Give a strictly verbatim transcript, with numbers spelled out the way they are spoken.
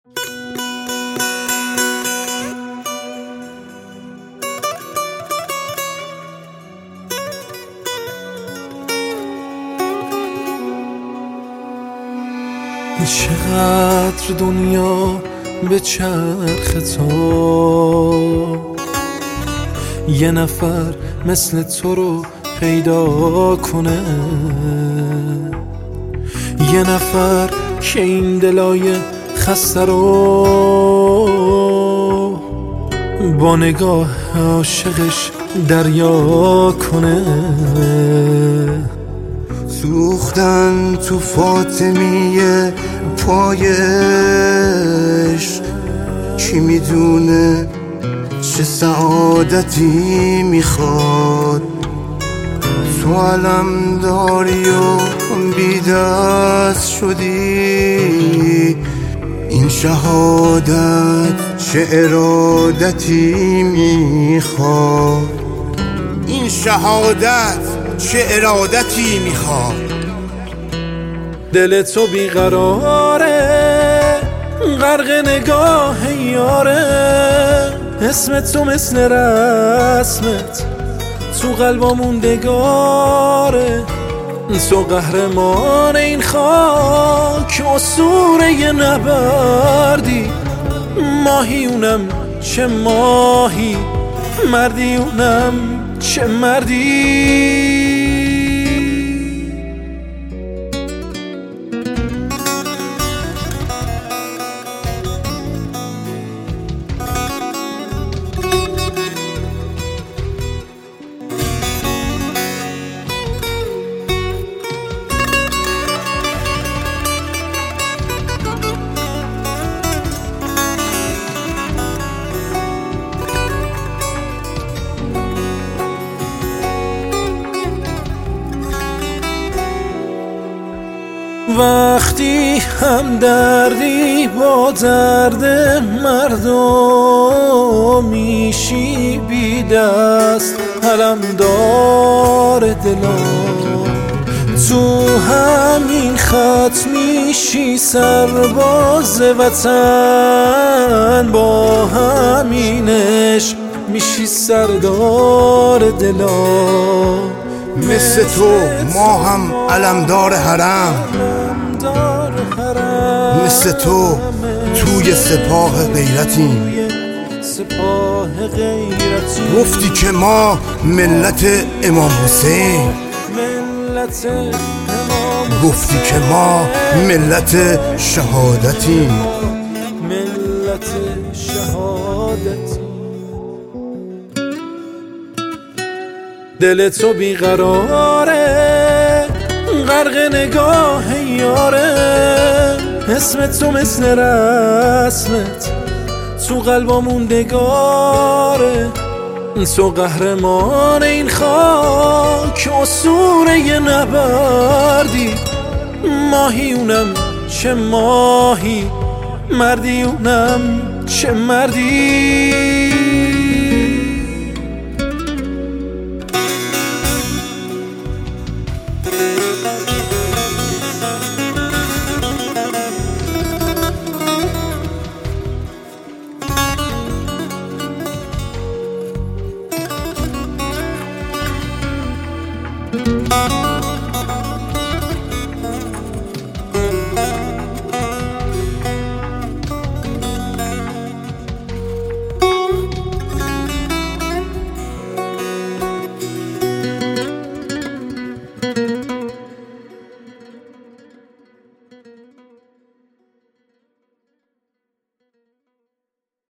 چقدر دنیا به چرخ تو یه نفر مثل تو رو پیدا کنه، یه نفر که این دلای خسته رو با نگاه عاشقش دریا کنه. سوختن تو فاطمیه پایش، کی میدونه چه سعادتی میخواد. تو علم داری و بی دست شدی، این شهادت چه ارادتی میخواد. این شهادت چه ارادتی میخواد. دل تو بیقراره غرق نگاه یاره، اسم تو مثل رسمت تو قلبا موندگاره. تو قهرمان این خاک، اسطوره نبردی، ماهی اونم چه ماهی، مردی اونم چه مردی. وقتی هم دردی با درد مردم میشی بی دست علمدار دلم، تو همین خط میشی سرباز وطن، با همینش میشی سردار دلم. مثل تو ما هم علمدار حرم، مثل تو توی سپاه غیرتیم. گفتی که ما ملت امام حسین، گفتی که ما ملت شهادتیم. ملت شهادتیم. دل تو بیقراره غرق نگاه یاره، اسم تو مثل رسمت تو قلبا موندگاره. تو قهرمان این خاک، اسطوره نبردی، ماهی اونم چه ماهی، مردی اونم چه مردی.